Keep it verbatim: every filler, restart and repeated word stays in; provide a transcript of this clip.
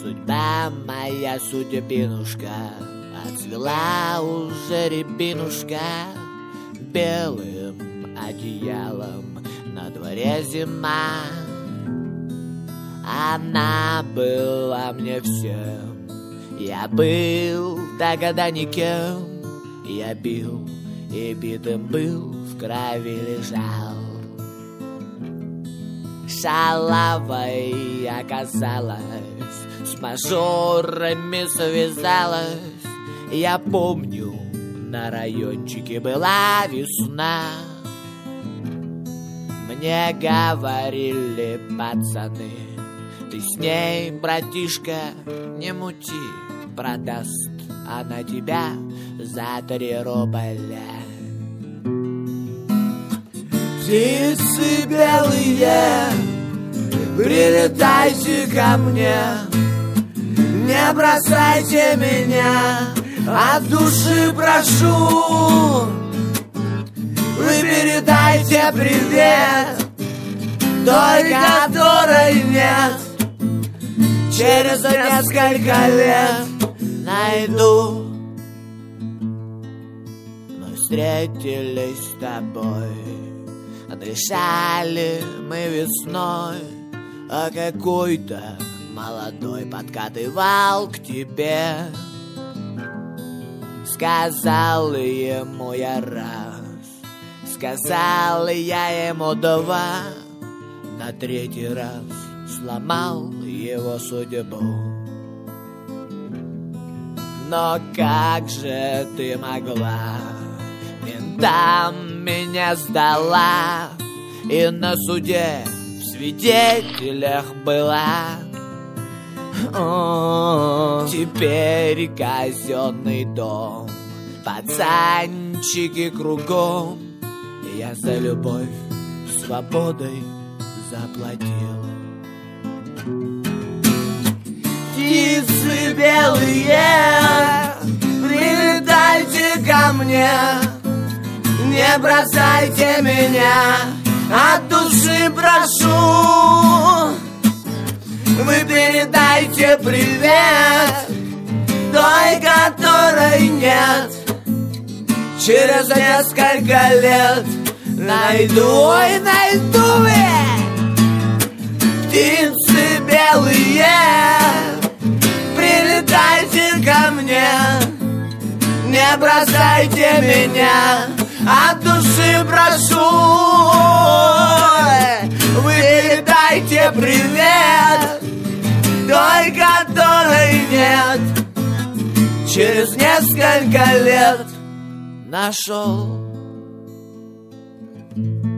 Судьба моя, судьбинушка, отцвела уже рябинушка. Белым одеялом на дворе зима. Она была мне всем, я был тогда никем. Я бил и битым был, в крови лежал. Шалавой оказалась, с мажорами связалась. Я помню, на райончике была весна. Мне говорили пацаны: ты с ней, братишка, не мути, продаст она тебя за три рубля. Птицы белые, прилетайте ко мне, не бросайте меня, от души прошу. Вы передайте привет той, которой нет. Через несколько лет найду. Мы встретились с тобой, дышали мы весной, а какой-то молодой подкатывал к тебе. Сказал ему я раз, сказал я ему два, на третий раз сломал его судьбу. Но как же ты могла, ментам меня сдала, и на суде в свидетелях была. О, теперь казенный дом, пацанчики кругом. Я за любовь свободой заплатил. Птицы белые, прилетайте ко мне, не бросайте меня, от души прошу. Вы передайте привет той, которой нет. Через несколько лет найду, ой, найду я. Птицы белые, прилетайте ко мне, не бросайте меня, от души прошу. Вы передайте привет той, которой нет. Через несколько лет нашел.